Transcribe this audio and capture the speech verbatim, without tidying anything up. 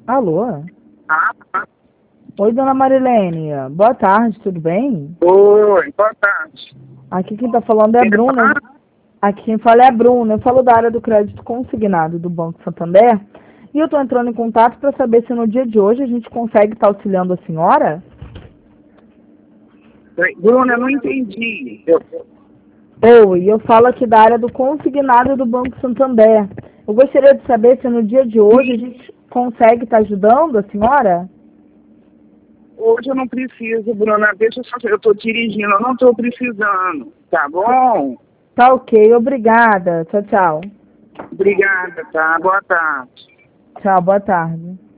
Alô? Ah, tá. Oi, dona Marilene. Boa tarde, tudo bem? Oi, boa tarde. Aqui quem tá falando é a Bruna. Aqui quem fala é a Bruna. Eu falo da área do crédito consignado do Banco Santander. E eu tô entrando em contato para saber se no dia de hoje a gente consegue estar auxiliando a senhora. Bruna, eu não entendi. Eu, Oi, eu falo aqui da área do consignado do Banco Santander. Eu gostaria de saber se no dia de hoje a gente consegue estar ajudando a senhora. hoje eu não preciso, Bruna. Deixa eu só. Eu estou dirigindo, eu não estou precisando. Tá bom? Tá ok, obrigada. Tchau, tchau. Obrigada, tá? Boa tarde. Tchau, boa tarde.